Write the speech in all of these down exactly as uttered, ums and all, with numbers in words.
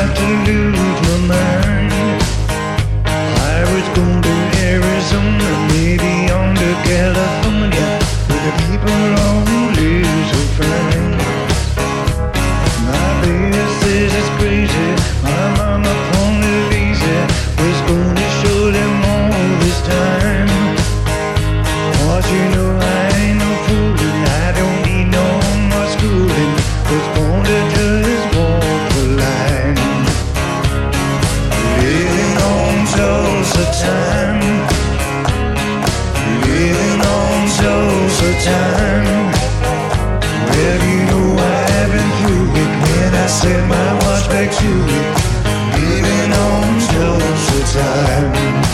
about to lose my mind. I was going to Arizona, maybe on to California, where the people all live so fine. My baby says it's crazy, my mama from Louisa was going to show them all this time. But you know I ain't no fool, and I don't need no more schooling, was born to just walk the line. Living on Tulsa time, living on Tulsa time. Well, you know I've been through it when I set my watch back to it. Living on Tulsa time.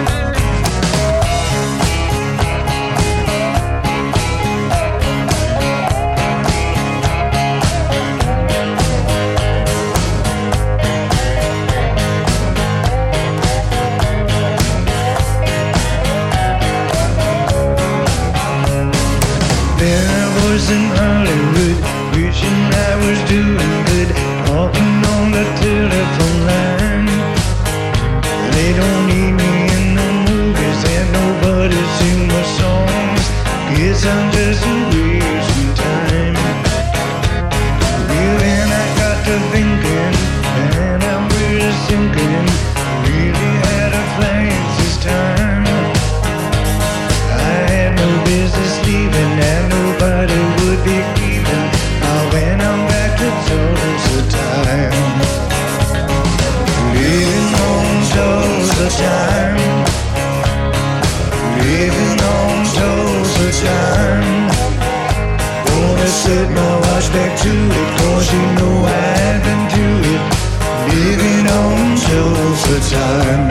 There I was in Hollywood, wishing I was doing good, talking on the telephone line. They don't need me in the movies, and nobody sing my songs. Guess I'm just wasting time. Well, then I got to thinking, and I'm really sinking. Really had a flash this time. I had no business leaving, and nobody would be even. Now when I'm back to Tulsa time, living on Tulsa time, living on Tulsa time. Gonna set my watch back to it, 'cause you know I've been to it. Living on Tulsa time,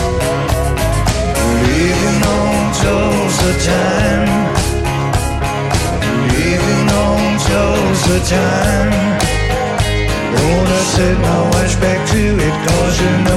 living on Tulsa time, living on Tulsa time. Gonna set my watch back to it, 'cause you know